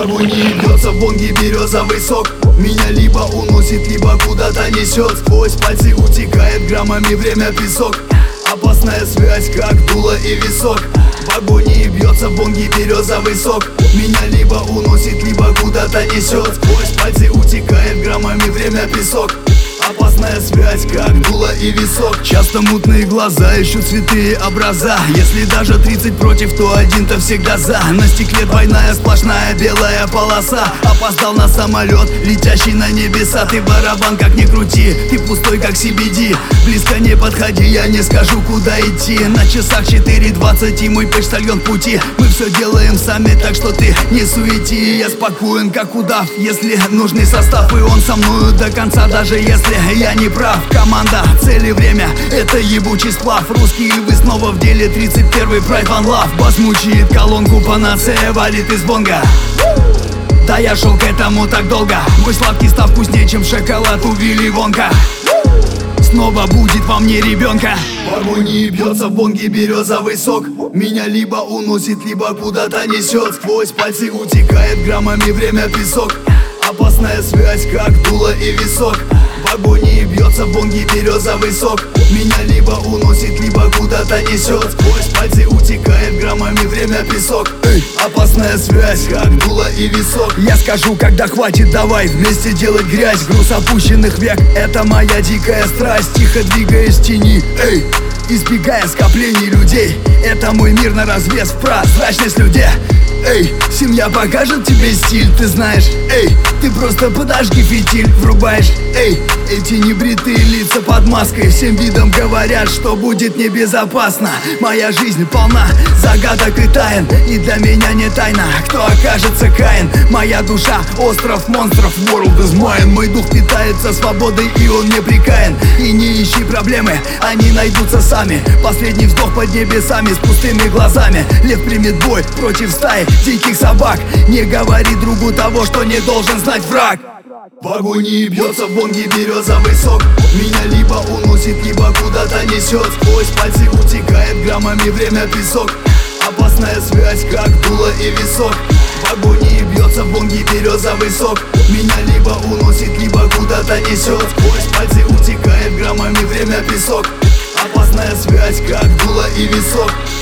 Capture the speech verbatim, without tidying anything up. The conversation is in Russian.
вагоне бьется в бонге березовый сок. Меня либо уносит, либо куда-то несет. Сквозь пальцы утекает граммами время песок. Опасная связь, как дуло и висок. В вагоне бьется в бонге березовый сок. Меня либо уносит, либо куда-то несет. Сквозь пальцы утекает граммами время песок. Опасная связь, как дуло и висок. Часто мутные глаза ищут святые образа. Если даже тридцать против, то один-то всегда за. На стекле двойная сплошная белая полоса. Опоздал на самолет, летящий на небеса. Ты барабан, как ни крути, ты пустой, как си би ди. Близко не подходи, я не скажу, куда идти. На часах четыре двадцать и мой почтальон в пути. Мы все делаем сами, так что ты не суети. Я спокоен, как удав, если нужный состав. И он со мною до конца, даже если я не прав. Команда, цель и время — это ебучий сплав. Русские, вы снова в деле, тридцать первый Pride One Love. Бас мучает колонку, панацея валит из бонга. Да я шел к этому так долго. Мой сладкий став вкуснее, чем шоколад у Вилли Вонка. Снова будет во мне ребенка. В вагоне бьется в бонге березовый сок. Меня либо уносит, либо куда-то несет. Сквозь пальцы утекает граммами время песок. Опасная связь, как дуло и висок. В вагоне бьется в бонге березовый сок. Меня либо уносит, либо куда-то несет. Сквозь пальцы утекает граммами время песок. Эй, опасная связь, как дуло и висок. Я скажу, когда хватит, давай вместе делать грязь. Груз опущенных век — это моя дикая страсть. Тихо двигаясь в тени, эй, избегая скоплений людей. Это мой мир на развес, в прозрачность людей. Эй, семья покажет тебе стиль, ты знаешь. Эй, ты просто подожги фитиль, врубаешь. Эй, эти небритые лица под маской всем видом говорят, что будет небезопасно. Моя жизнь полна загадок и тайн, и для меня не тайна, кто окажется Каин. Моя душа — остров монстров, world is mine. Мой дух питается свободой, и он не прикаян. И не ищи проблемы, они найдутся сами. Последний вздох под небесами с пустыми глазами. Лев примет бой против стаи диких собак. Не говори другу того, что не должен знать враг. В вагоне бьется в бонге березовый сок. Меня либо уносит, либо куда-то несет. Сквозь пальцы утекает граммами время песок. Опасная связь, как дуло и висок. В вагоне бьется в бонге березовый сок. Меня либо уносит, либо куда-то несет. Сквозь пальцы утекает граммами время песок. Опасная связь, как дуло и висок.